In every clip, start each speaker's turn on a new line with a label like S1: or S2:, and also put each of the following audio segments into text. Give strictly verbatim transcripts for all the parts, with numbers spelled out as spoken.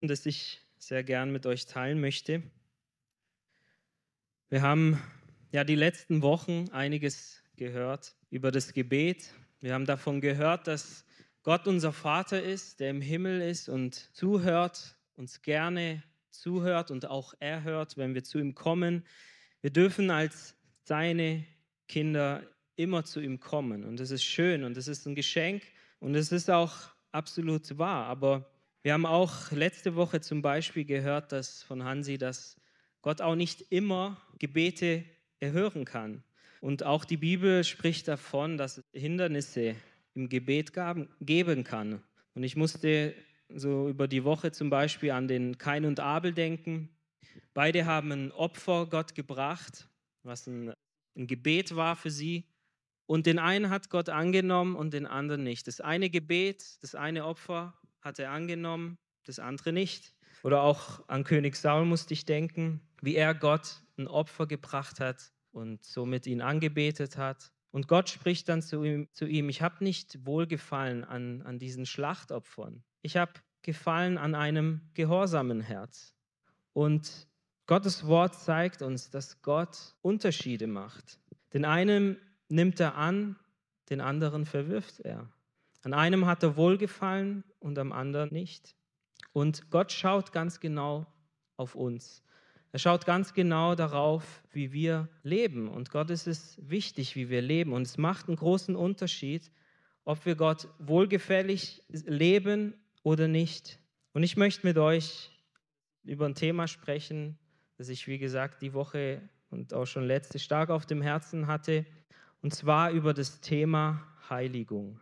S1: das ich sehr gern mit euch teilen möchte. Wir haben ja die letzten Wochen einiges gehört über das Gebet. Wir haben davon gehört, dass Gott unser Vater ist, der im Himmel ist und zuhört, uns gerne zuhört und auch erhört, wenn wir zu ihm kommen. Wir dürfen als seine Kinder immer zu ihm kommen und das ist schön und das ist ein Geschenk und es ist auch absolut wahr. Aber wir haben auch letzte Woche zum Beispiel gehört, dass von Hansi, dass Gott auch nicht immer Gebete erhören kann. Und auch die Bibel spricht davon, dass es Hindernisse im Gebet gaben, geben kann. Und ich musste so über die Woche zum Beispiel an den Kain und Abel denken. Beide haben ein Opfer Gott gebracht, was ein, ein Gebet war für sie. Und den einen hat Gott angenommen und den anderen nicht. Das eine Gebet, das eine Opfer hat er angenommen, das andere nicht. Oder auch an König Saul musste ich denken, wie er Gott ein Opfer gebracht hat und somit ihn angebetet hat. Und Gott spricht dann zu ihm, zu ihm ich habe nicht Wohlgefallen an, an diesen Schlachtopfern. Ich habe Gefallen an einem gehorsamen Herz. Und Gottes Wort zeigt uns, dass Gott Unterschiede macht. Den einen nimmt er an, den anderen verwirft er. An einem hat er Wohlgefallen und am anderen nicht. Und Gott schaut ganz genau auf uns. Er schaut ganz genau darauf, wie wir leben. Und Gott ist es wichtig, wie wir leben. Und es macht einen großen Unterschied, ob wir Gott wohlgefällig leben oder nicht. Und ich möchte mit euch über ein Thema sprechen, das ich, wie gesagt, die Woche und auch schon letzte stark auf dem Herzen hatte. Und zwar über das Thema Heiligung.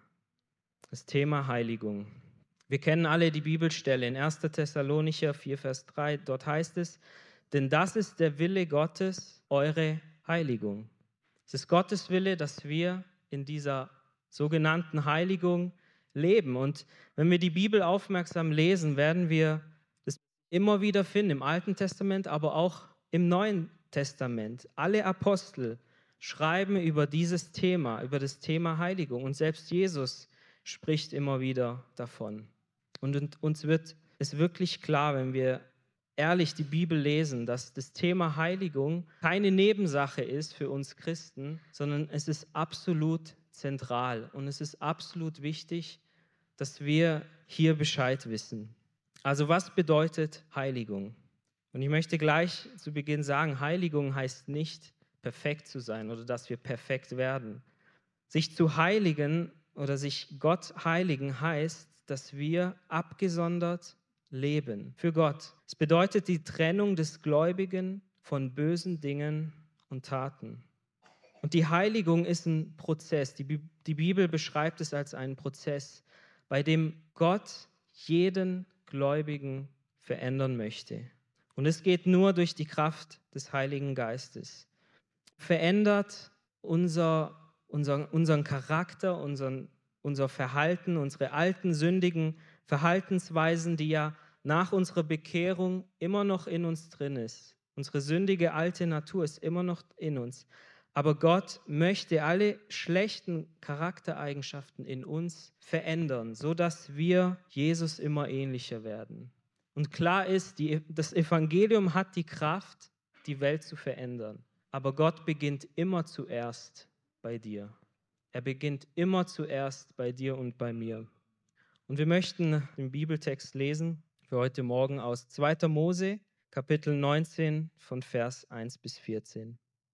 S1: Das Thema Heiligung. Wir kennen alle die Bibelstelle in erster Thessalonicher vier, Vers drei. Dort heißt es, denn das ist der Wille Gottes, eure Heiligung. Es ist Gottes Wille, dass wir in dieser sogenannten Heiligung leben. Und wenn wir die Bibel aufmerksam lesen, werden wir das immer wieder finden, im Alten Testament, aber auch im Neuen Testament. Alle Apostel schreiben über dieses Thema, über das Thema Heiligung. Und selbst Jesus spricht immer wieder davon. Und uns wird es wirklich klar, wenn wir ehrlich die Bibel lesen, dass das Thema Heiligung keine Nebensache ist für uns Christen, sondern es ist absolut zentral und es ist absolut wichtig, dass wir hier Bescheid wissen. Also was bedeutet Heiligung? Und ich möchte gleich zu Beginn sagen, Heiligung heißt nicht, perfekt zu sein oder dass wir perfekt werden. Sich zu heiligen oder sich Gott heiligen heißt, dass wir abgesondert leben für Gott. Es bedeutet die Trennung des Gläubigen von bösen Dingen und Taten. Und die Heiligung ist ein Prozess. Die, Bi- die Bibel beschreibt es als einen Prozess, bei dem Gott jeden Gläubigen verändern möchte. Und es geht nur durch die Kraft des Heiligen Geistes. Verändert unser, unser, unseren Charakter, unseren, unser Verhalten, unsere alten sündigen Verhaltensweisen, die ja nach unserer Bekehrung immer noch in uns drin ist. Unsere sündige alte Natur ist immer noch in uns. Aber Gott möchte alle schlechten Charaktereigenschaften in uns verändern, sodass wir Jesus immer ähnlicher werden. Und klar ist, die, das Evangelium hat die Kraft, die Welt zu verändern. Aber Gott beginnt immer zuerst bei dir. Er beginnt immer zuerst bei dir und bei mir. Und wir möchten den Bibeltext lesen für heute Morgen aus zweiter Mose, Kapitel neunzehn, von Vers eins bis vierzehn.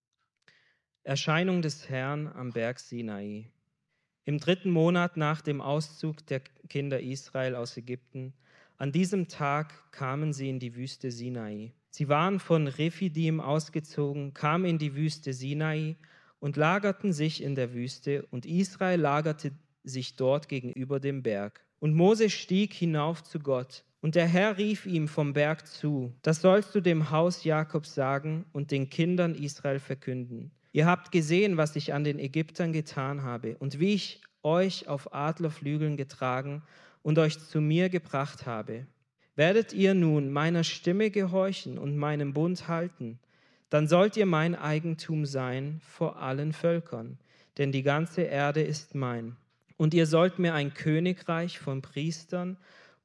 S1: Erscheinung des Herrn am Berg Sinai. Im dritten Monat nach dem Auszug der Kinder Israel aus Ägypten, an diesem Tag kamen sie in die Wüste Sinai. Sie waren von Rephidim ausgezogen, kamen in die Wüste Sinai und lagerten sich in der Wüste, und Israel lagerte sich dort gegenüber dem Berg. Und Mose stieg hinauf zu Gott, und der Herr rief ihm vom Berg zu: Das sollst du dem Haus Jakobs sagen und den Kindern Israel verkünden. Ihr habt gesehen, was ich an den Ägyptern getan habe und wie ich euch auf Adlerflügeln getragen und euch zu mir gebracht habe. Werdet ihr nun meiner Stimme gehorchen und meinem Bund halten, dann sollt ihr mein Eigentum sein vor allen Völkern, denn die ganze Erde ist mein. Und ihr sollt mir ein Königreich von Priestern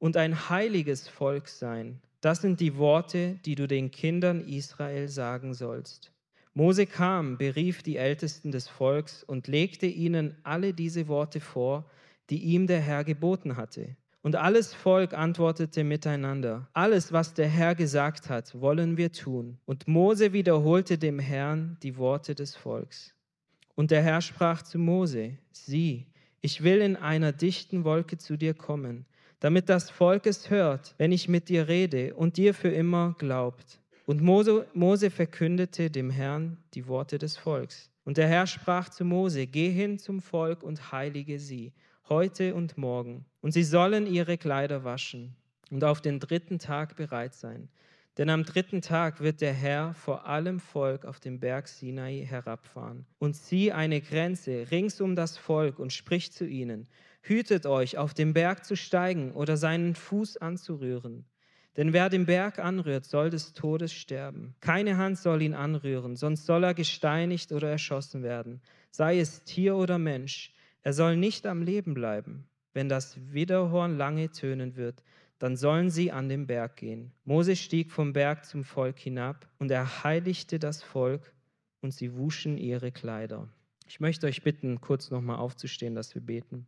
S1: und ein heiliges Volk sein. Das sind die Worte, die du den Kindern Israel sagen sollst. Mose kam, berief die Ältesten des Volks und legte ihnen alle diese Worte vor, die ihm der Herr geboten hatte. Und alles Volk antwortete miteinander: Alles, was der Herr gesagt hat, wollen wir tun. Und Mose wiederholte dem Herrn die Worte des Volks. Und der Herr sprach zu Mose: Sieh, ich will in einer dichten Wolke zu dir kommen, damit das Volk es hört, wenn ich mit dir rede und dir für immer glaubt. Und Mose, Mose verkündete dem Herrn die Worte des Volks. Und der Herr sprach zu Mose: Geh hin zum Volk und heilige sie, heute und morgen. Und sie sollen ihre Kleider waschen und auf den dritten Tag bereit sein. Denn am dritten Tag wird der Herr vor allem Volk auf den Berg Sinai herabfahren und zieht eine Grenze rings um das Volk und spricht zu ihnen: Hütet euch, auf den Berg zu steigen oder seinen Fuß anzurühren. Denn wer den Berg anrührt, soll des Todes sterben. Keine Hand soll ihn anrühren, sonst soll er gesteinigt oder erschossen werden, sei es Tier oder Mensch. Er soll nicht am Leben bleiben. Wenn das Widderhorn lange tönen wird, dann sollen sie an den Berg gehen. Mose stieg vom Berg zum Volk hinab und er heiligte das Volk und sie wuschen ihre Kleider. Ich möchte euch bitten, kurz nochmal aufzustehen, dass wir beten.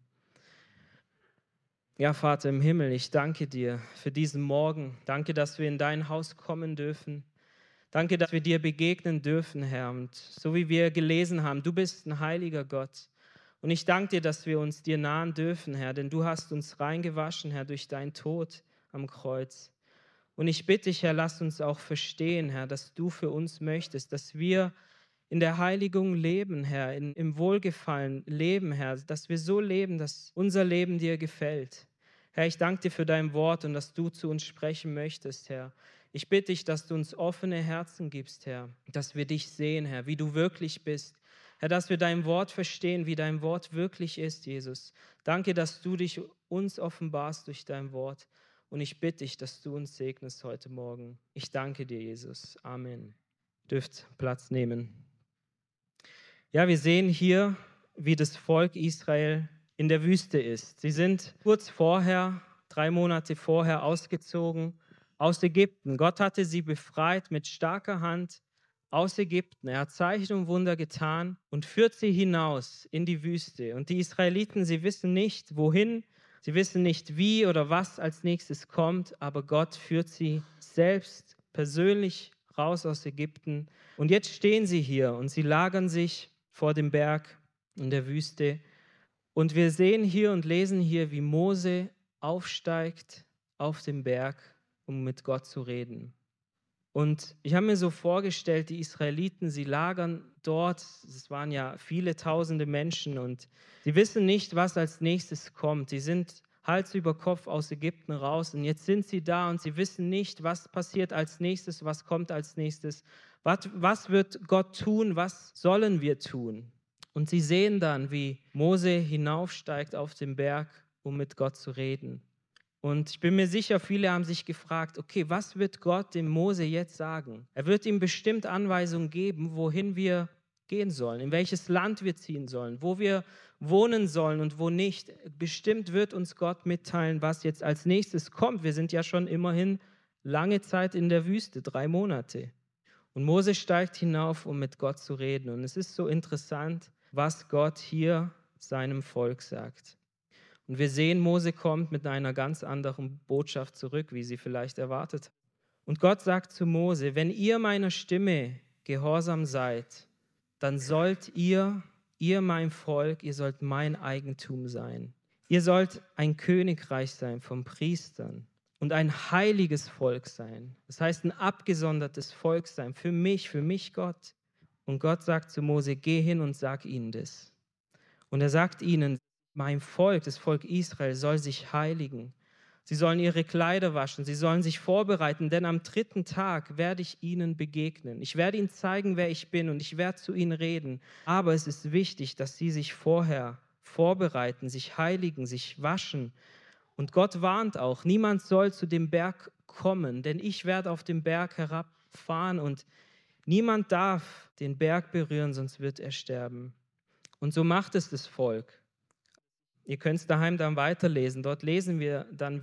S1: Ja, Vater im Himmel, ich danke dir für diesen Morgen. Danke, dass wir in dein Haus kommen dürfen. Danke, dass wir dir begegnen dürfen, Herr. Und so wie wir gelesen haben, du bist ein heiliger Gott. Und ich danke dir, dass wir uns dir nahen dürfen, Herr, denn du hast uns reingewaschen, Herr, durch deinen Tod am Kreuz. Und ich bitte dich, Herr, lass uns auch verstehen, Herr, dass du für uns möchtest, dass wir in der Heiligung leben, Herr, in, im Wohlgefallen leben, Herr, dass wir so leben, dass unser Leben dir gefällt. Herr, ich danke dir für dein Wort und dass du zu uns sprechen möchtest, Herr. Ich bitte dich, dass du uns offene Herzen gibst, Herr, dass wir dich sehen, Herr, wie du wirklich bist. Herr, dass wir dein Wort verstehen, wie dein Wort wirklich ist, Jesus. Danke, dass du dich uns offenbarst durch dein Wort. Und ich bitte dich, dass du uns segnest heute Morgen. Ich danke dir, Jesus. Amen. Ihr dürft Platz nehmen. Ja, wir sehen hier, wie das Volk Israel in der Wüste ist. Sie sind kurz vorher, drei Monate vorher ausgezogen aus Ägypten. Gott hatte sie befreit mit starker Hand aus Ägypten. Er hat Zeichen und Wunder getan und führt sie hinaus in die Wüste. Und die Israeliten, sie wissen nicht, wohin, sie wissen nicht, wie oder was als nächstes kommt, aber Gott führt sie selbst persönlich raus aus Ägypten. Und jetzt stehen sie hier und sie lagern sich vor dem Berg in der Wüste. Und wir sehen hier und lesen hier, wie Mose aufsteigt auf den Berg, um mit Gott zu reden. Und ich habe mir so vorgestellt, die Israeliten, sie lagern dort, es waren ja viele tausende Menschen und sie wissen nicht, was als nächstes kommt. Sie sind Hals über Kopf aus Ägypten raus und jetzt sind sie da und sie wissen nicht, was passiert als nächstes, was kommt als nächstes. Was, was wird Gott tun, was sollen wir tun? Und sie sehen dann, wie Mose hinaufsteigt auf den Berg, um mit Gott zu reden. Und ich bin mir sicher, viele haben sich gefragt, okay, was wird Gott dem Mose jetzt sagen? Er wird ihm bestimmt Anweisungen geben, wohin wir gehen sollen, in welches Land wir ziehen sollen, wo wir wohnen sollen und wo nicht. Bestimmt wird uns Gott mitteilen, was jetzt als nächstes kommt. Wir sind ja schon immerhin lange Zeit in der Wüste, drei Monate. Und Mose steigt hinauf, um mit Gott zu reden. Und es ist so interessant, was Gott hier seinem Volk sagt. Und wir sehen, Mose kommt mit einer ganz anderen Botschaft zurück, wie sie vielleicht erwartet hat. Und Gott sagt zu Mose: Wenn ihr meiner Stimme gehorsam seid, dann sollt ihr, ihr mein Volk, ihr sollt mein Eigentum sein. Ihr sollt ein Königreich sein von Priestern und ein heiliges Volk sein. Das heißt, ein abgesondertes Volk sein für mich, für mich Gott. Und Gott sagt zu Mose: Geh hin und sag ihnen das. Und er sagt ihnen: Mein Volk, das Volk Israel, soll sich heiligen. Sie sollen ihre Kleider waschen, sie sollen sich vorbereiten, denn am dritten Tag werde ich ihnen begegnen. Ich werde ihnen zeigen, wer ich bin und ich werde zu ihnen reden. Aber es ist wichtig, dass sie sich vorher vorbereiten, sich heiligen, sich waschen. Und Gott warnt auch, niemand soll zu dem Berg kommen, denn ich werde auf den Berg herabfahren und niemand darf den Berg berühren, sonst wird er sterben. Und so macht es das Volk. Ihr könnt es daheim dann weiterlesen. Dort lesen wir dann, wie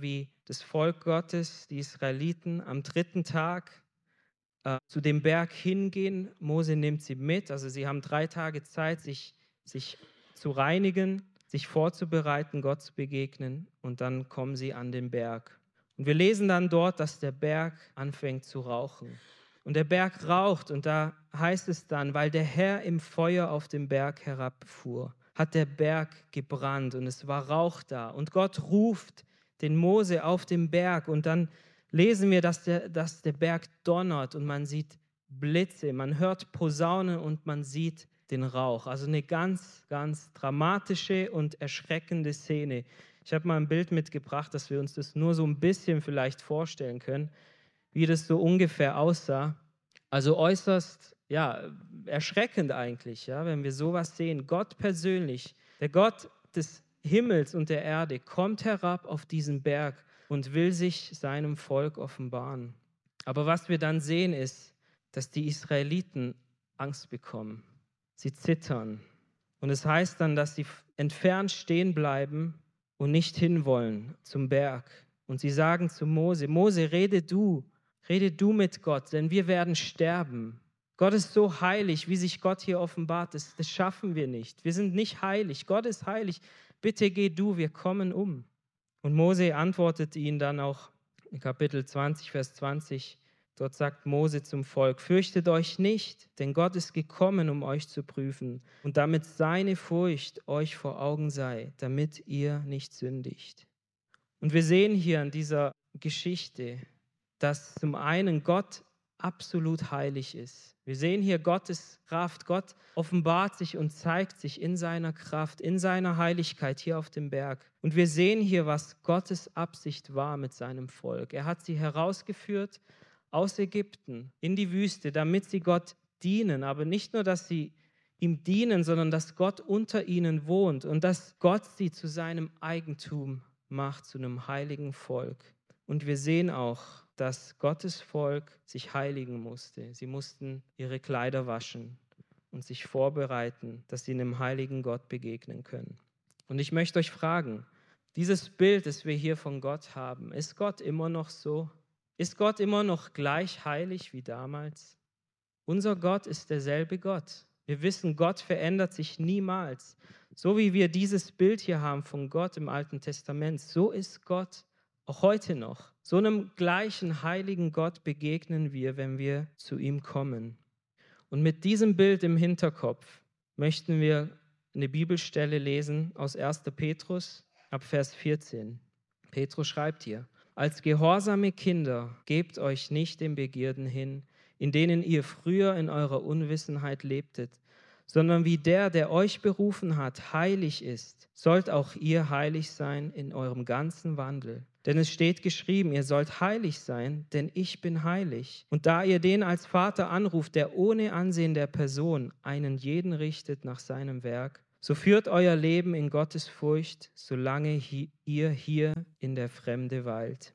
S1: das Volk Gottes, die Israeliten, am dritten Tag äh, zu dem Berg hingehen. Mose nimmt sie mit, also sie haben drei Tage Zeit, sich, sich zu reinigen, sich vorzubereiten, Gott zu begegnen, und dann kommen sie an den Berg. Und wir lesen dann dort, dass der Berg anfängt zu rauchen. Und der Berg raucht, und da heißt es dann, weil der Herr im Feuer auf den Berg herabfuhr, hat der Berg gebrannt und es war Rauch da. Und Gott ruft den Mose auf den Berg, und dann lesen wir, dass der, dass der Berg donnert und man sieht Blitze, man hört Posaunen und man sieht den Rauch. Also eine ganz, ganz dramatische und erschreckende Szene. Ich habe mal ein Bild mitgebracht, dass wir uns das nur so ein bisschen vielleicht vorstellen können, wie das so ungefähr aussah. Also äußerst, ja, erschreckend eigentlich, ja, wenn wir sowas sehen. Gott persönlich, der Gott des Himmels und der Erde, kommt herab auf diesen Berg und will sich seinem Volk offenbaren. Aber was wir dann sehen, ist, dass die Israeliten Angst bekommen. Sie zittern. Und es heißt dann, dass sie entfernt stehen bleiben und nicht hinwollen zum Berg. Und sie sagen zu Mose, Mose, rede du, rede du mit Gott, denn wir werden sterben. Gott ist so heilig, wie sich Gott hier offenbart, das, das schaffen wir nicht. Wir sind nicht heilig, Gott ist heilig. Bitte geh du, wir kommen um. Und Mose antwortet ihnen dann auch in Kapitel zwanzig, Vers zwanzig. Dort sagt Mose zum Volk, fürchtet euch nicht, denn Gott ist gekommen, um euch zu prüfen und damit seine Furcht euch vor Augen sei, damit ihr nicht sündigt. Und wir sehen hier in dieser Geschichte, dass zum einen Gott absolut heilig ist. Wir sehen hier Gottes Kraft. Gott offenbart sich und zeigt sich in seiner Kraft, in seiner Heiligkeit hier auf dem Berg. Und wir sehen hier, was Gottes Absicht war mit seinem Volk. Er hat sie herausgeführt aus Ägypten in die Wüste, damit sie Gott dienen. Aber nicht nur, dass sie ihm dienen, sondern dass Gott unter ihnen wohnt und dass Gott sie zu seinem Eigentum macht, zu einem heiligen Volk. Und wir sehen auch, dass Gottes Volk sich heiligen musste. Sie mussten ihre Kleider waschen und sich vorbereiten, dass sie einem heiligen Gott begegnen können. Und ich möchte euch fragen, dieses Bild, das wir hier von Gott haben, ist Gott immer noch so? Ist Gott immer noch gleich heilig wie damals? Unser Gott ist derselbe Gott. Wir wissen, Gott verändert sich niemals. So wie wir dieses Bild hier haben von Gott im Alten Testament, so ist Gott auch heute noch. So einem gleichen heiligen Gott begegnen wir, wenn wir zu ihm kommen. Und mit diesem Bild im Hinterkopf möchten wir eine Bibelstelle lesen aus erster Petrus ab Vers vierzehn. Petrus schreibt hier, als gehorsame Kinder gebt euch nicht den Begierden hin, in denen ihr früher in eurer Unwissenheit lebtet, sondern wie der, der euch berufen hat, heilig ist, sollt auch ihr heilig sein in eurem ganzen Wandel. Denn es steht geschrieben, ihr sollt heilig sein, denn ich bin heilig. Und da ihr den als Vater anruft, der ohne Ansehen der Person einen jeden richtet nach seinem Werk, so führt euer Leben in Gottes Furcht, solange hi- ihr hier in der Fremde weilt.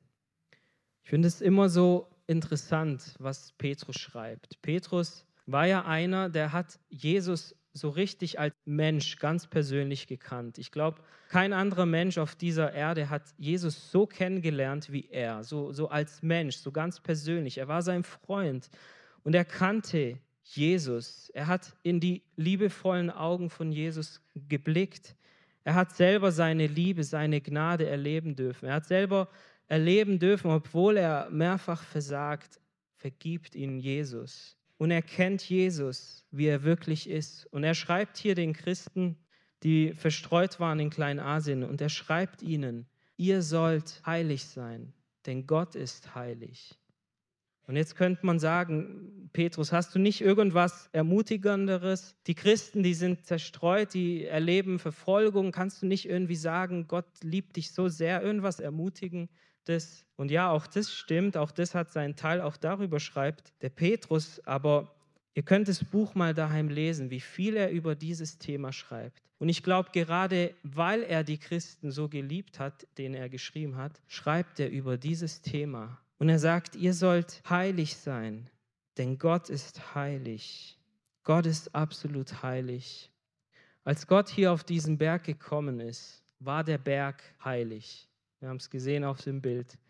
S1: Ich finde es immer so interessant, was Petrus schreibt. Petrus war ja einer, der hat Jesus so richtig als Mensch ganz persönlich gekannt. Ich glaube, kein anderer Mensch auf dieser Erde hat Jesus so kennengelernt wie er, so, so als Mensch, so ganz persönlich. Er war sein Freund und er kannte Jesus. Er hat in die liebevollen Augen von Jesus geblickt. Er hat selber seine Liebe, seine Gnade erleben dürfen. Er hat selber erleben dürfen, obwohl er mehrfach versagt, vergibt ihn Jesus. Und er kennt Jesus, wie er wirklich ist. Und er schreibt hier den Christen, die verstreut waren in Kleinasien, und er schreibt ihnen, ihr sollt heilig sein, denn Gott ist heilig. Und jetzt könnte man sagen, Petrus, hast du nicht irgendwas Ermutigenderes? Die Christen, die sind zerstreut, die erleben Verfolgung. Kannst du nicht irgendwie sagen, Gott liebt dich so sehr, irgendwas Ermutigendes? Und ja, auch das stimmt, auch das hat seinen Teil, auch darüber schreibt der Petrus. Aber ihr könnt das Buch mal daheim lesen, wie viel er über dieses Thema schreibt. Und ich glaube, gerade weil er die Christen so geliebt hat, denen er geschrieben hat, schreibt er über dieses Thema. Und er sagt, ihr sollt heilig sein, denn Gott ist heilig. Gott ist absolut heilig. Als Gott hier auf diesen Berg gekommen ist, war der Berg heilig. Wir haben es gesehen auf dem Bild.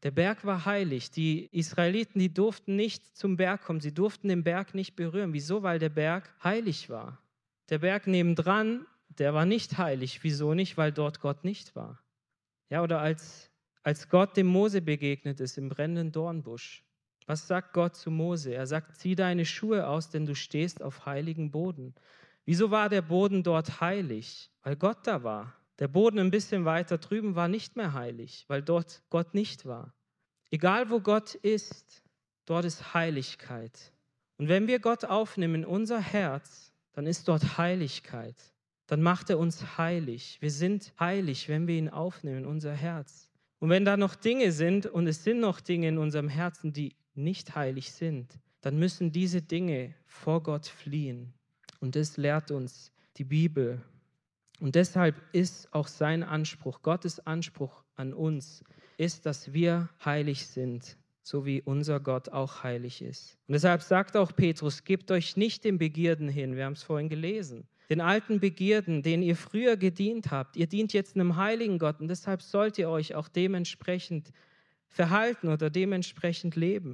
S1: Der Berg war heilig. Die Israeliten, die durften nicht zum Berg kommen. Sie durften den Berg nicht berühren. Wieso? Weil der Berg heilig war. Der Berg nebendran, der war nicht heilig. Wieso nicht? Weil dort Gott nicht war. Ja, oder als, als Gott dem Mose begegnet ist im brennenden Dornbusch. Was sagt Gott zu Mose? Er sagt, zieh deine Schuhe aus, denn du stehst auf heiligen Boden. Wieso war der Boden dort heilig? Weil Gott da war. Der Boden ein bisschen weiter drüben war nicht mehr heilig, weil dort Gott nicht war. Egal wo Gott ist, dort ist Heiligkeit. Und wenn wir Gott aufnehmen in unser Herz, dann ist dort Heiligkeit. Dann macht er uns heilig. Wir sind heilig, wenn wir ihn aufnehmen in unser Herz. Und wenn da noch Dinge sind, und es sind noch Dinge in unserem Herzen, die nicht heilig sind, dann müssen diese Dinge vor Gott fliehen. Und das lehrt uns die Bibel. Und deshalb ist auch sein Anspruch, Gottes Anspruch an uns, ist, dass wir heilig sind, so wie unser Gott auch heilig ist. Und deshalb sagt auch Petrus, gebt euch nicht den Begierden hin, wir haben es vorhin gelesen, den alten Begierden, denen ihr früher gedient habt. Ihr dient jetzt einem heiligen Gott und deshalb sollt ihr euch auch dementsprechend verhalten oder dementsprechend leben.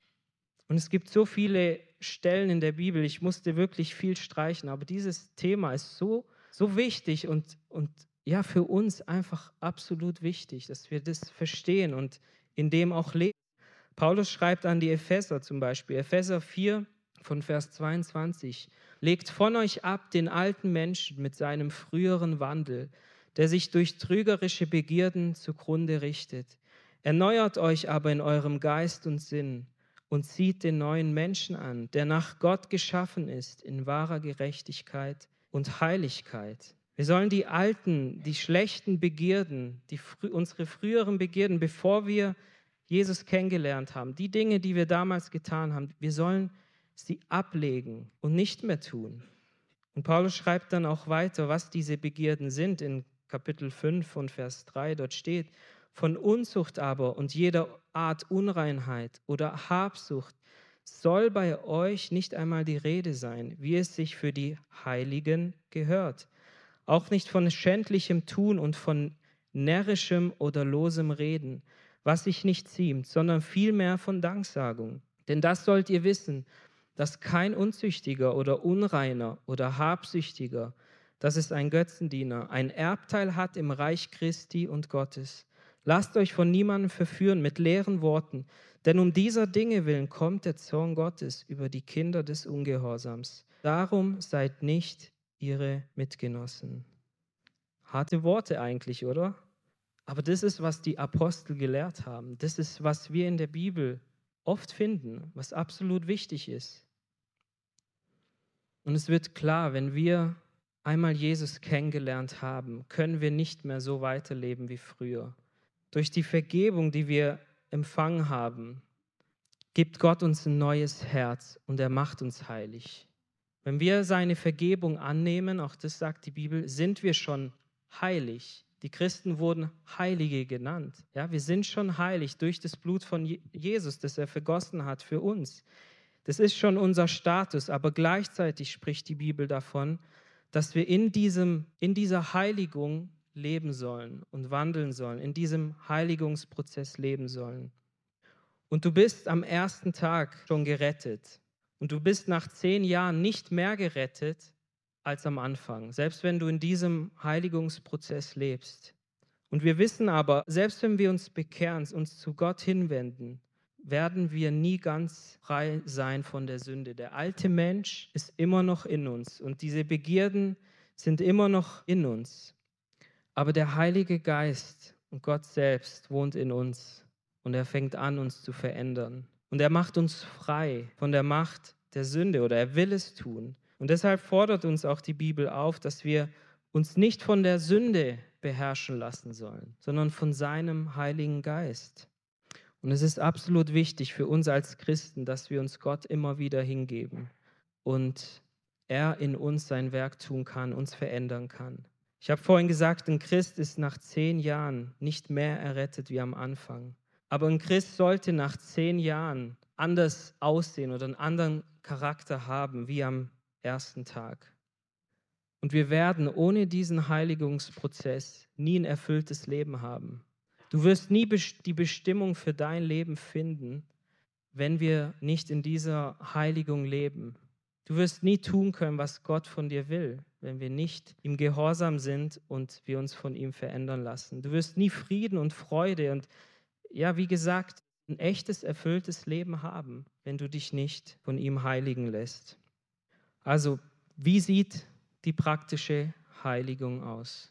S1: Und es gibt so viele Stellen in der Bibel, ich musste wirklich viel streichen, aber dieses Thema ist so, so wichtig und, und ja, für uns einfach absolut wichtig, dass wir das verstehen und in dem auch leben. Paulus schreibt an die Epheser zum Beispiel, Epheser vier von Vers zweiundzwanzig, legt von euch ab den alten Menschen mit seinem früheren Wandel, der sich durch trügerische Begierden zugrunde richtet. Erneuert euch aber in eurem Geist und Sinn und zieht den neuen Menschen an, der nach Gott geschaffen ist, in wahrer Gerechtigkeit und Heiligkeit. Wir sollen die alten, die schlechten Begierden, die, unsere früheren Begierden, bevor wir Jesus kennengelernt haben, die Dinge, die wir damals getan haben, wir sollen sie ablegen und nicht mehr tun. Und Paulus schreibt dann auch weiter, was diese Begierden sind. In Kapitel fünf und Vers drei, dort steht, von Unzucht aber und jeder Art Unreinheit oder Habsucht soll bei euch nicht einmal die Rede sein, wie es sich für die Heiligen gehört. Auch nicht von schändlichem Tun und von närrischem oder losem Reden, was sich nicht ziemt, sondern vielmehr von Danksagung. Denn das sollt ihr wissen, dass kein Unzüchtiger oder Unreiner oder Habsüchtiger, das ist ein Götzendiener, ein Erbteil hat im Reich Christi und Gottes. Lasst euch von niemandem verführen mit leeren Worten, denn um dieser Dinge willen kommt der Zorn Gottes über die Kinder des Ungehorsams. Darum seid nicht ihre Mitgenossen. Harte Worte eigentlich, oder? Aber das ist, was die Apostel gelehrt haben. Das ist, was wir in der Bibel oft finden, was absolut wichtig ist. Und es wird klar, wenn wir einmal Jesus kennengelernt haben, können wir nicht mehr so weiterleben wie früher. Durch die Vergebung, die wir empfangen haben, gibt Gott uns ein neues Herz und er macht uns heilig. Wenn wir seine Vergebung annehmen, auch das sagt die Bibel, sind wir schon heilig. Die Christen wurden Heilige genannt. Ja, wir sind schon heilig durch das Blut von Jesus, das er vergossen hat für uns. Das ist schon unser Status, aber gleichzeitig spricht die Bibel davon, dass wir in, diesem, in dieser Heiligung leben sollen und wandeln sollen, in diesem Heiligungsprozess leben sollen. Und du bist am ersten Tag schon gerettet. Und du bist nach zehn Jahren nicht mehr gerettet als am Anfang, selbst wenn du in diesem Heiligungsprozess lebst. Und wir wissen aber, selbst wenn wir uns bekehren, uns zu Gott hinwenden, werden wir nie ganz frei sein von der Sünde. Der alte Mensch ist immer noch in uns und diese Begierden sind immer noch in uns. Aber der Heilige Geist und Gott selbst wohnt in uns und er fängt an, uns zu verändern. Und er macht uns frei von der Macht der Sünde oder er will es tun. Und deshalb fordert uns auch die Bibel auf, dass wir uns nicht von der Sünde beherrschen lassen sollen, sondern von seinem Heiligen Geist. Und es ist absolut wichtig für uns als Christen, dass wir uns Gott immer wieder hingeben und er in uns sein Werk tun kann, uns verändern kann. Ich habe vorhin gesagt, ein Christ ist nach zehn Jahren nicht mehr errettet wie am Anfang. Aber ein Christ sollte nach zehn Jahren anders aussehen oder einen anderen Charakter haben wie am ersten Tag. Und wir werden ohne diesen Heiligungsprozess nie ein erfülltes Leben haben. Du wirst nie die Bestimmung für dein Leben finden, wenn wir nicht in dieser Heiligung leben. Du wirst nie tun können, was Gott von dir will, wenn wir nicht ihm gehorsam sind und wir uns von ihm verändern lassen. Du wirst nie Frieden und Freude und, ja, wie gesagt, ein echtes, erfülltes Leben haben, wenn du dich nicht von ihm heiligen lässt. Also, wie sieht die praktische Heiligung aus?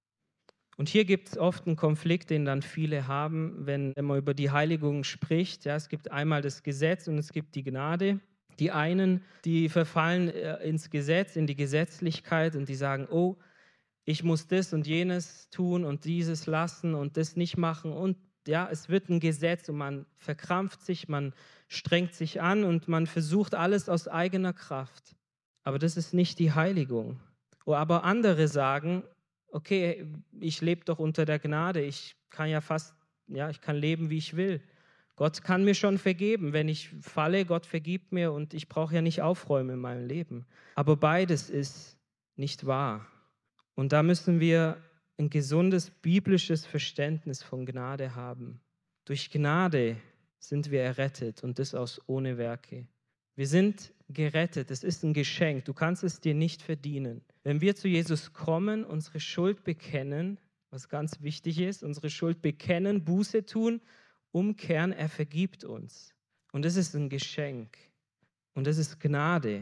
S1: Und hier gibt es oft einen Konflikt, den dann viele haben, wenn man über die Heiligung spricht. Ja, es gibt einmal das Gesetz und es gibt die Gnade. Die einen, die verfallen ins Gesetz, in die Gesetzlichkeit und die sagen, oh, ich muss das und jenes tun und dieses lassen und das nicht machen. Und ja, es wird ein Gesetz und man verkrampft sich, man strengt sich an und man versucht alles aus eigener Kraft. Aber das ist nicht die Heiligung. Aber andere sagen, okay, ich lebe doch unter der Gnade, ich kann ja fast, ja, ich kann leben, wie ich will. Gott kann mir schon vergeben, wenn ich falle, Gott vergibt mir und ich brauche ja nicht aufräumen in meinem Leben. Aber beides ist nicht wahr. Und da müssen wir ein gesundes biblisches Verständnis von Gnade haben. Durch Gnade sind wir errettet und das aus ohne Werke. Wir sind gerettet, es ist ein Geschenk, du kannst es dir nicht verdienen. Wenn wir zu Jesus kommen, unsere Schuld bekennen, was ganz wichtig ist, unsere Schuld bekennen, Buße tun, umkehren, er vergibt uns. Und das ist ein Geschenk und das ist Gnade.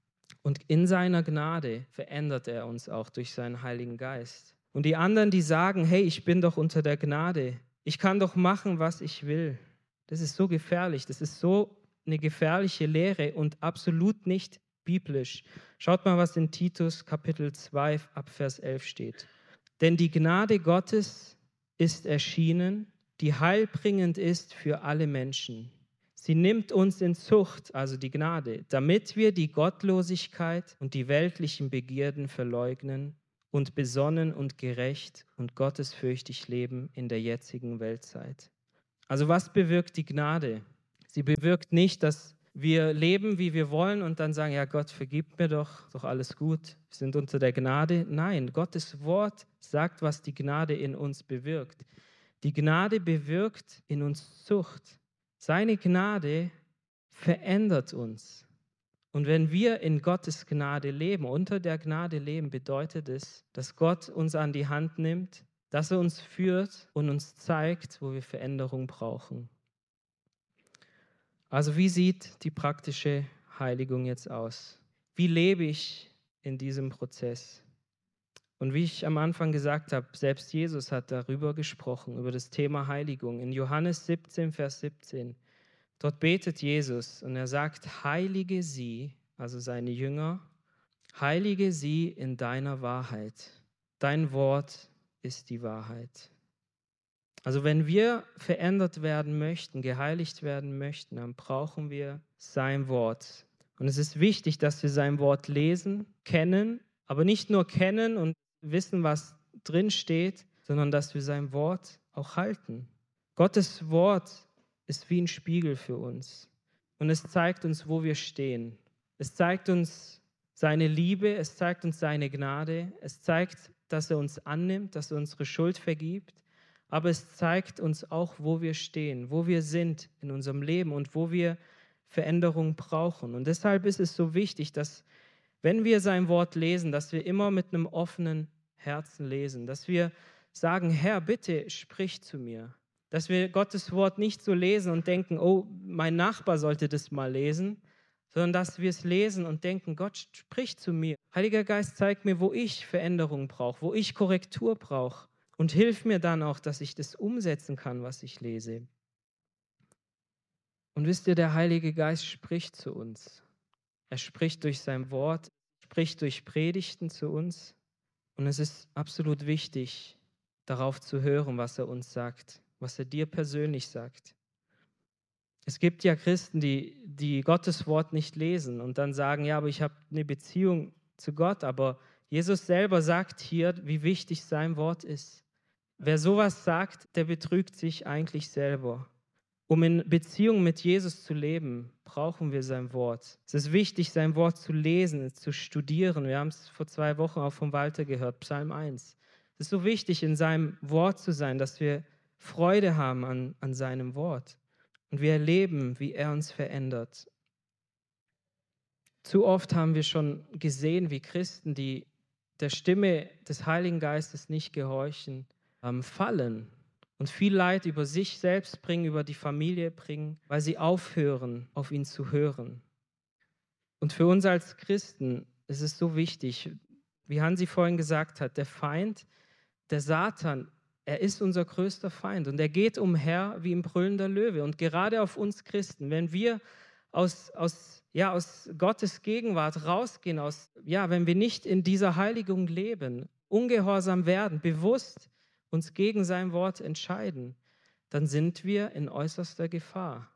S1: Und in seiner Gnade verändert er uns auch durch seinen Heiligen Geist. Und die anderen, die sagen, hey, ich bin doch unter der Gnade, ich kann doch machen, was ich will. Das ist so gefährlich, das ist so eine gefährliche Lehre und absolut nicht biblisch. Schaut mal, was in Titus Kapitel zwei ab Vers elf steht. Denn die Gnade Gottes ist erschienen, die heilbringend ist für alle Menschen. Sie nimmt uns in Zucht, also die Gnade, damit wir die Gottlosigkeit und die weltlichen Begierden verleugnen und besonnen und gerecht und gottesfürchtig leben in der jetzigen Weltzeit. Also was bewirkt die Gnade? Sie bewirkt nicht, dass wir leben, wie wir wollen und dann sagen, ja Gott, vergib mir doch, doch alles gut, wir sind unter der Gnade. Nein, Gottes Wort sagt, was die Gnade in uns bewirkt. Die Gnade bewirkt in uns Zucht. Seine Gnade verändert uns. Und wenn wir in Gottes Gnade leben, unter der Gnade leben, bedeutet es, dass Gott uns an die Hand nimmt, dass er uns führt und uns zeigt, wo wir Veränderung brauchen. Also wie sieht die praktische Heiligung jetzt aus? Wie lebe ich in diesem Prozess? Und wie ich am Anfang gesagt habe, selbst Jesus hat darüber gesprochen, über das Thema Heiligung. In Johannes siebzehn, Vers siebzehn, dort betet Jesus und er sagt, heilige sie, also seine Jünger, heilige sie in deiner Wahrheit. Dein Wort ist die Wahrheit. Also wenn wir verändert werden möchten, geheiligt werden möchten, dann brauchen wir sein Wort. Und es ist wichtig, dass wir sein Wort lesen, kennen, aber nicht nur kennen und wissen, was drin steht, sondern dass wir sein Wort auch halten. Gottes Wort ist wie ein Spiegel für uns. Und es zeigt uns, wo wir stehen. Es zeigt uns seine Liebe, es zeigt uns seine Gnade, es zeigt, dass er uns annimmt, dass er unsere Schuld vergibt. Aber es zeigt uns auch, wo wir stehen, wo wir sind in unserem Leben und wo wir Veränderung brauchen. Und deshalb ist es so wichtig, dass, wenn wir sein Wort lesen, dass wir immer mit einem offenen Herzen lesen, dass wir sagen, Herr, bitte sprich zu mir. Dass wir Gottes Wort nicht so lesen und denken, oh, mein Nachbar sollte das mal lesen, sondern dass wir es lesen und denken, Gott spricht zu mir. Heiliger Geist, zeig mir, wo ich Veränderung brauche, wo ich Korrektur brauche. Und hilf mir dann auch, dass ich das umsetzen kann, was ich lese. Und wisst ihr, der Heilige Geist spricht zu uns. Er spricht durch sein Wort, spricht durch Predigten zu uns. Und es ist absolut wichtig, darauf zu hören, was er uns sagt, was er dir persönlich sagt. Es gibt ja Christen, die, die Gottes Wort nicht lesen und dann sagen, ja, aber ich habe eine Beziehung zu Gott. Aber Jesus selber sagt hier, wie wichtig sein Wort ist. Wer sowas sagt, der betrügt sich eigentlich selber. Um in Beziehung mit Jesus zu leben, brauchen wir sein Wort. Es ist wichtig, sein Wort zu lesen, zu studieren. Wir haben es vor zwei Wochen auch von Walter gehört, Psalm eins. Es ist so wichtig, in seinem Wort zu sein, dass wir Freude haben an, an seinem Wort. Und wir erleben, wie er uns verändert. Zu oft haben wir schon gesehen, wie Christen, die der Stimme des Heiligen Geistes nicht gehorchen, ähm, fallen und viel Leid über sich selbst bringen, über die Familie bringen, weil sie aufhören, auf ihn zu hören. Und für uns als Christen ist es so wichtig, wie Hansi vorhin gesagt hat, der Feind, der Satan, er ist unser größter Feind und er geht umher wie ein brüllender Löwe. Und gerade auf uns Christen, wenn wir aus, aus, ja, aus Gottes Gegenwart rausgehen, aus, ja, wenn wir nicht in dieser Heiligung leben, ungehorsam werden, bewusst uns gegen sein Wort entscheiden, dann sind wir in äußerster Gefahr.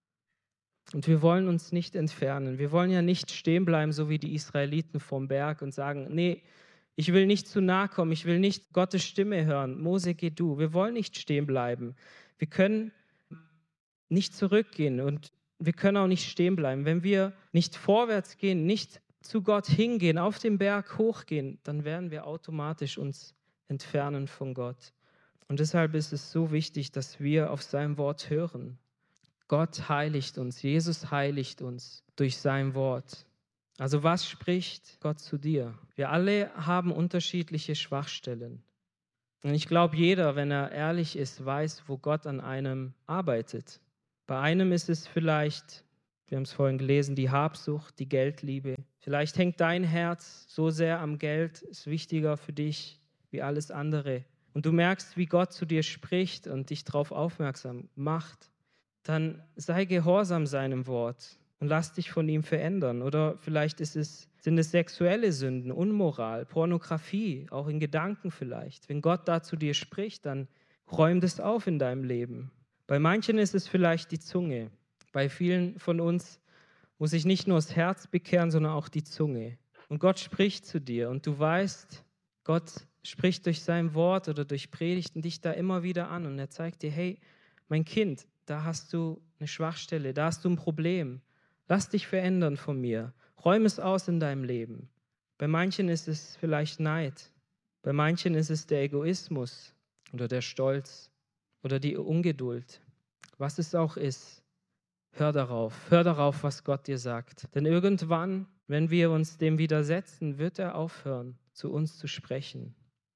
S1: Und wir wollen uns nicht entfernen. Wir wollen ja nicht stehen bleiben, so wie die Israeliten vom Berg und sagen, nee, ich will nicht zu nahe kommen, ich will nicht Gottes Stimme hören. Mose, geh du. Wir wollen nicht stehen bleiben. Wir können nicht zurückgehen und wir können auch nicht stehen bleiben. Wenn wir nicht vorwärts gehen, nicht zu Gott hingehen, auf den Berg hochgehen, dann werden wir automatisch uns entfernen von Gott. Und deshalb ist es so wichtig, dass wir auf sein Wort hören. Gott heiligt uns, Jesus heiligt uns durch sein Wort. Also was spricht Gott zu dir? Wir alle haben unterschiedliche Schwachstellen. Und ich glaube, jeder, wenn er ehrlich ist, weiß, wo Gott an einem arbeitet. Bei einem ist es vielleicht, wir haben es vorhin gelesen, die Habsucht, die Geldliebe. Vielleicht hängt dein Herz so sehr am Geld, ist wichtiger für dich wie alles andere. Und du merkst, wie Gott zu dir spricht und dich darauf aufmerksam macht. Dann sei gehorsam seinem Wort und lass dich von ihm verändern. Oder vielleicht ist es, sind es sexuelle Sünden, Unmoral, Pornografie, auch in Gedanken vielleicht. Wenn Gott da zu dir spricht, dann räum das auf in deinem Leben. Bei manchen ist es vielleicht die Zunge. Bei vielen von uns muss sich nicht nur das Herz bekehren, sondern auch die Zunge. Und Gott spricht zu dir und du weißt, Gott spricht durch sein Wort oder durch Predigten dich da immer wieder an und er zeigt dir, hey, mein Kind, da hast du eine Schwachstelle, da hast du ein Problem. Lass dich verändern von mir. Räum es aus in deinem Leben. Bei manchen ist es vielleicht Neid. Bei manchen ist es der Egoismus oder der Stolz oder die Ungeduld. Was es auch ist, hör darauf. Hör darauf, was Gott dir sagt. Denn irgendwann, wenn wir uns dem widersetzen, wird er aufhören, zu uns zu sprechen.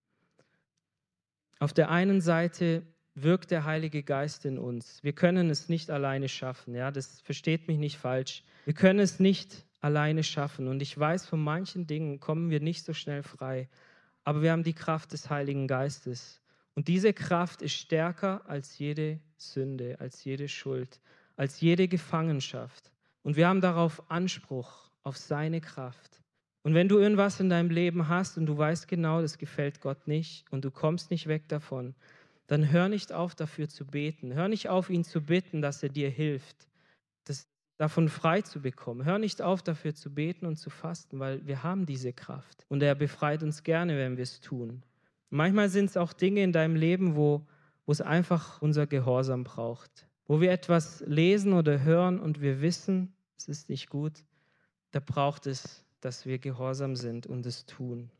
S1: Auf der einen Seite wirkt der Heilige Geist in uns. Wir können es nicht alleine schaffen. Ja, das versteht mich nicht falsch. Wir können es nicht alleine schaffen. Und ich weiß, von manchen Dingen kommen wir nicht so schnell frei. Aber wir haben die Kraft des Heiligen Geistes. Und diese Kraft ist stärker als jede Sünde, als jede Schuld, als jede Gefangenschaft. Und wir haben darauf Anspruch, auf seine Kraft. Und wenn du irgendwas in deinem Leben hast und du weißt genau, das gefällt Gott nicht und du kommst nicht weg davon, dann hör nicht auf, dafür zu beten. Hör nicht auf, ihn zu bitten, dass er dir hilft, das davon frei zu bekommen. Hör nicht auf, dafür zu beten und zu fasten, weil wir haben diese Kraft. Und er befreit uns gerne, wenn wir es tun. Manchmal sind es auch Dinge in deinem Leben, wo, wo es einfach unser Gehorsam braucht. Wo wir etwas lesen oder hören und wir wissen, es ist nicht gut, da braucht es, dass wir gehorsam sind und es tun.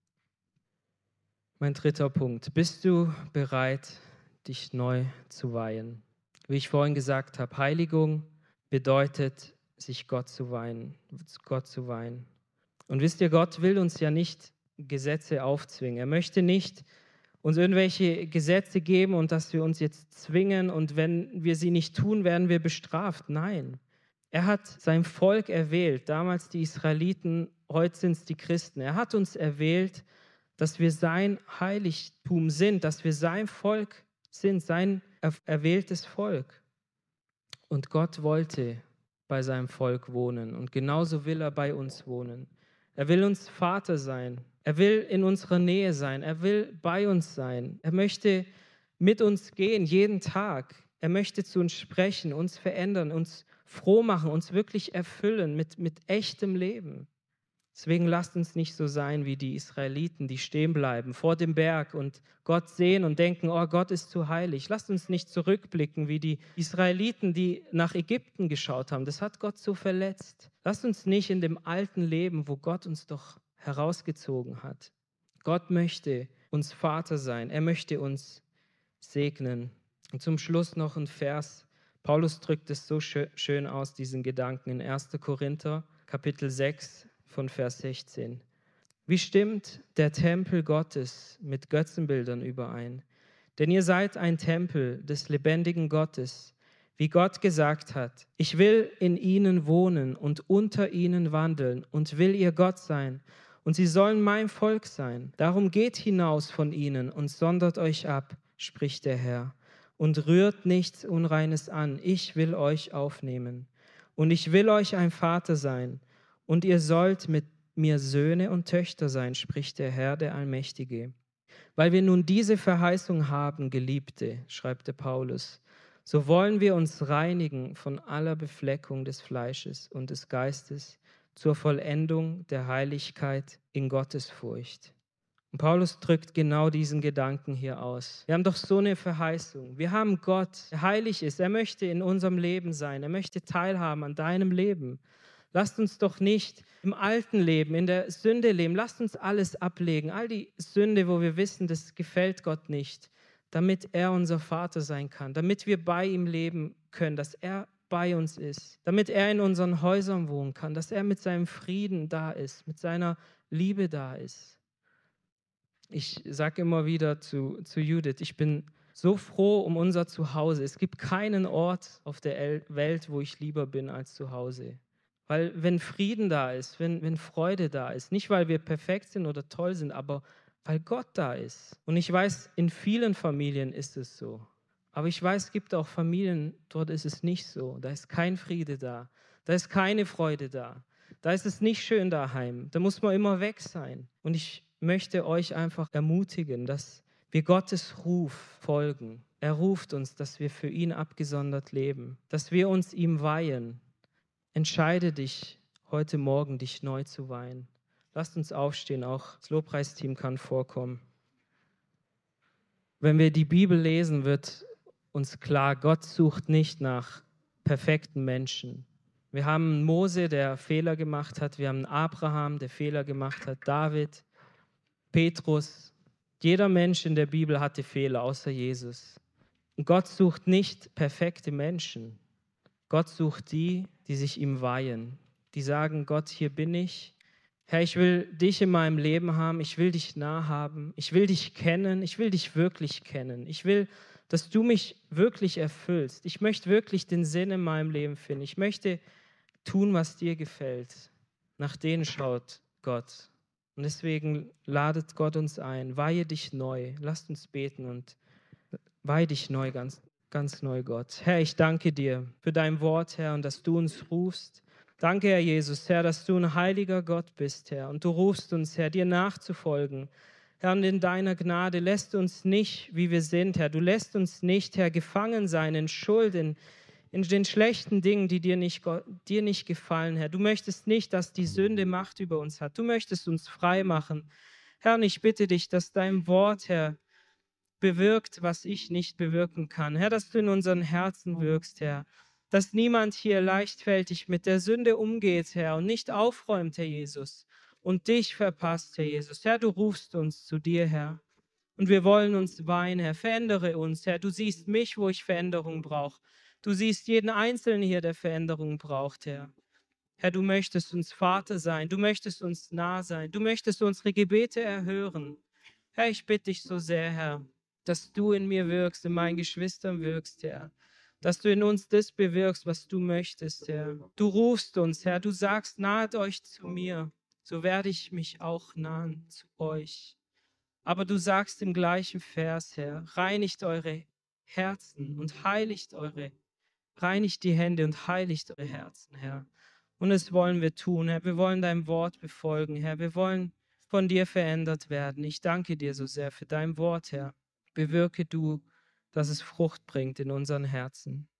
S1: Mein dritter Punkt. Bist du bereit, dich neu zu weihen? Wie ich vorhin gesagt habe, Heiligung bedeutet, sich Gott zu weihen, Gott zu weihen. Und wisst ihr, Gott will uns ja nicht Gesetze aufzwingen. Er möchte nicht uns irgendwelche Gesetze geben und dass wir uns jetzt zwingen und wenn wir sie nicht tun, werden wir bestraft. Nein. Er hat sein Volk erwählt, damals die Israeliten, heute sind es die Christen. Er hat uns erwählt, dass wir sein Heiligtum sind, dass wir sein Volk sind, sein erwähltes Volk. Und Gott wollte bei seinem Volk wohnen und genauso will er bei uns wohnen. Er will uns Vater sein. Er will in unserer Nähe sein. Er will bei uns sein. Er möchte mit uns gehen, jeden Tag. Er möchte zu uns sprechen, uns verändern, uns froh machen, uns wirklich erfüllen mit, mit echtem Leben. Deswegen lasst uns nicht so sein wie die Israeliten, die stehen bleiben vor dem Berg und Gott sehen und denken, oh, Gott ist zu heilig. Lasst uns nicht zurückblicken wie die Israeliten, die nach Ägypten geschaut haben. Das hat Gott so verletzt. Lasst uns nicht in dem alten Leben, wo Gott uns doch herausgezogen hat. Gott möchte uns Vater sein. Er möchte uns segnen. Und zum Schluss noch ein Vers. Paulus drückt es so schön aus, diesen Gedanken, in erster Korinther, Kapitel sechs von Vers sechzehn. Wie stimmt der Tempel Gottes mit Götzenbildern überein? Denn ihr seid ein Tempel des lebendigen Gottes, wie Gott gesagt hat, ich will in ihnen wohnen und unter ihnen wandeln und will ihr Gott sein, und sie sollen mein Volk sein. Darum geht hinaus von ihnen und sondert euch ab, spricht der Herr, und rührt nichts Unreines an. Ich will euch aufnehmen, und ich will euch ein Vater sein, und ihr sollt mit mir Söhne und Töchter sein, spricht der Herr, der Allmächtige. Weil wir nun diese Verheißung haben, Geliebte, schreibt der Paulus, so wollen wir uns reinigen von aller Befleckung des Fleisches und des Geistes zur Vollendung der Heiligkeit in Gottesfurcht. Und Paulus drückt genau diesen Gedanken hier aus. Wir haben doch so eine Verheißung. Wir haben Gott, der heilig ist. Er möchte in unserem Leben sein. Er möchte teilhaben an deinem Leben. Lasst uns doch nicht im alten Leben, in der Sünde leben. Lasst uns alles ablegen. All die Sünde, wo wir wissen, das gefällt Gott nicht, damit er unser Vater sein kann, damit wir bei ihm leben können, dass er bei uns ist, damit er in unseren Häusern wohnen kann, dass er mit seinem Frieden da ist, mit seiner Liebe da ist. Ich sage immer wieder zu, zu Judith, ich bin so froh um unser Zuhause. Es gibt keinen Ort auf der Welt, wo ich lieber bin als zu Hause. Weil wenn Frieden da ist, wenn, wenn Freude da ist, nicht weil wir perfekt sind oder toll sind, aber weil Gott da ist. Und ich weiß, in vielen Familien ist es so. Aber ich weiß, es gibt auch Familien, dort ist es nicht so. Da ist kein Friede da. Da ist keine Freude da. Da ist es nicht schön daheim. Da muss man immer weg sein. Und ich möchte euch einfach ermutigen, dass wir Gottes Ruf folgen. Er ruft uns, dass wir für ihn abgesondert leben, dass wir uns ihm weihen. Entscheide dich heute Morgen, dich neu zu weihen. Lasst uns aufstehen, auch das Lobpreisteam kann vorkommen. Wenn wir die Bibel lesen, wird uns klar, Gott sucht nicht nach perfekten Menschen. Wir haben Mose, der Fehler gemacht hat. Wir haben Abraham, der Fehler gemacht hat. David, Petrus. Jeder Mensch in der Bibel hatte Fehler, außer Jesus. Und Gott sucht nicht perfekte Menschen. Gott sucht die, die sich ihm weihen. Die sagen, Gott, hier bin ich. Herr, ich will dich in meinem Leben haben. Ich will dich nah haben. Ich will dich kennen. Ich will dich wirklich kennen. Ich will, dass du mich wirklich erfüllst. Ich möchte wirklich den Sinn in meinem Leben finden. Ich möchte tun, was dir gefällt. Nach denen schaut Gott. Und deswegen ladet Gott uns ein. Weihe dich neu. Lasst uns beten und weihe dich neu, ganz, ganz neu, Gott. Herr, ich danke dir für dein Wort, Herr, und dass du uns rufst. Danke, Herr Jesus, Herr, dass du ein heiliger Gott bist, Herr. Und du rufst uns, Herr, dir nachzufolgen. Herr, und in deiner Gnade lässt du uns nicht, wie wir sind, Herr. Du lässt uns nicht, Herr, gefangen sein in Schuld, in in den schlechten Dingen, die dir nicht, dir nicht gefallen, Herr. Du möchtest nicht, dass die Sünde Macht über uns hat. Du möchtest uns frei machen. Herr, und ich bitte dich, dass dein Wort, Herr, bewirkt, was ich nicht bewirken kann. Herr, dass du in unseren Herzen wirkst, Herr. Dass niemand hier leichtfertig mit der Sünde umgeht, Herr, und nicht aufräumt, Herr Jesus, und dich verpasst, Herr Jesus. Herr, du rufst uns zu dir, Herr. Und wir wollen uns weihen, Herr. Verändere uns, Herr. Du siehst mich, wo ich Veränderung brauche. Du siehst jeden Einzelnen hier, der Veränderung braucht, Herr. Herr, du möchtest uns Vater sein. Du möchtest uns nah sein. Du möchtest unsere Gebete erhören. Herr, ich bitte dich so sehr, Herr, dass du in mir wirkst, in meinen Geschwistern wirkst, Herr. Dass du in uns das bewirkst, was du möchtest, Herr. Du rufst uns, Herr. Du sagst, nahet euch zu mir. So werde ich mich auch nahen zu euch. Aber du sagst im gleichen Vers, Herr, reinigt eure Herzen und heiligt eure Reinigt die Hände und heiligt eure Herzen, Herr. Und das wollen wir tun, Herr. Wir wollen dein Wort befolgen, Herr. Wir wollen von dir verändert werden. Ich danke dir so sehr für dein Wort, Herr. Bewirke du, dass es Frucht bringt in unseren Herzen.